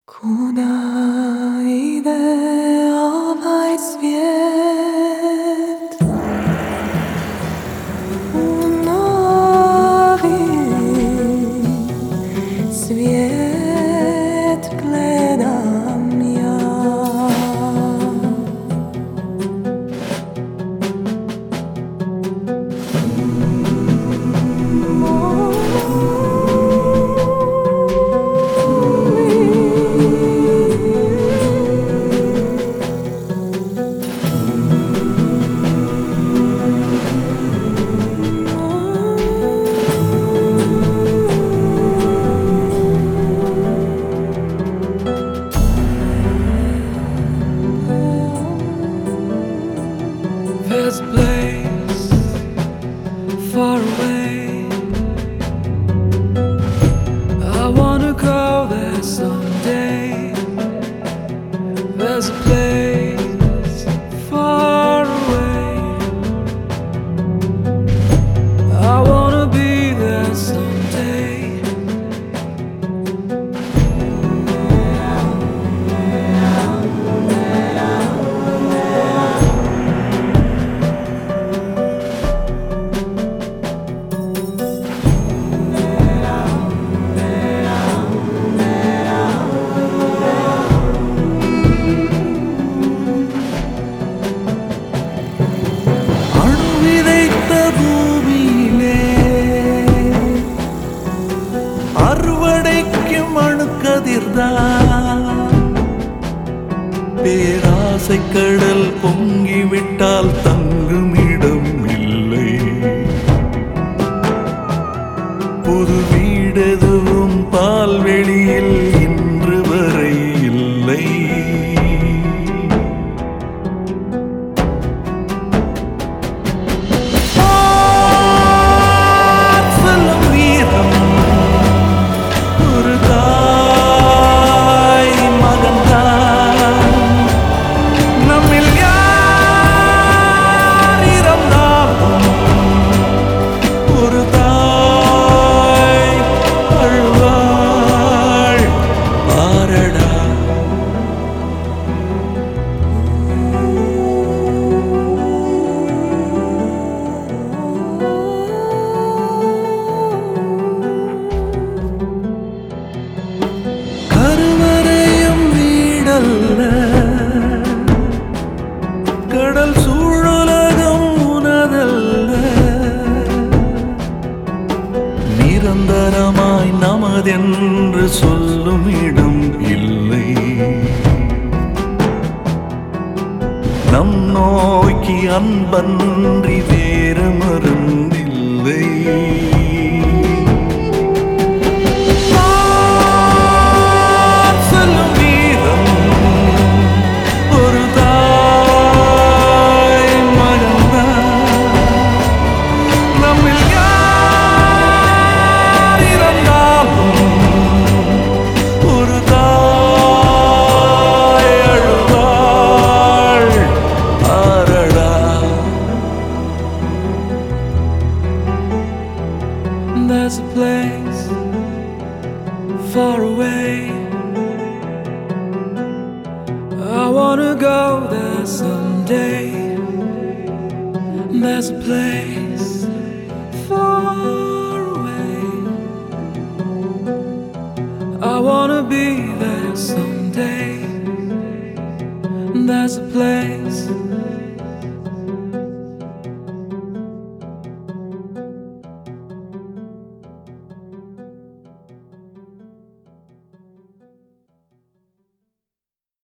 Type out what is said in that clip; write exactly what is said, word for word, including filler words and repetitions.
Kуда idę obaj świat nowy świat gledam ja. There's a place far away. I wanna go there someday. There's a place far away. I wanna be there someday. பேராசை கடல் பொங்கிவிட்டால் தங்குமிடம் இல்லை. புது வீடெதுவும் பால்வெளியில் இன்று வரை இல்லை. கடல் சூழலகம் உனதல்ல. நிரந்தரமாய் நமதென்று சொல்லும் இடம் இல்லை. நம் நோக்கி அன்பன்றி வேறு மருந்தில்லை. There's a place far away. I wanna go there someday. There's a place far away. I wanna be there someday. There's a place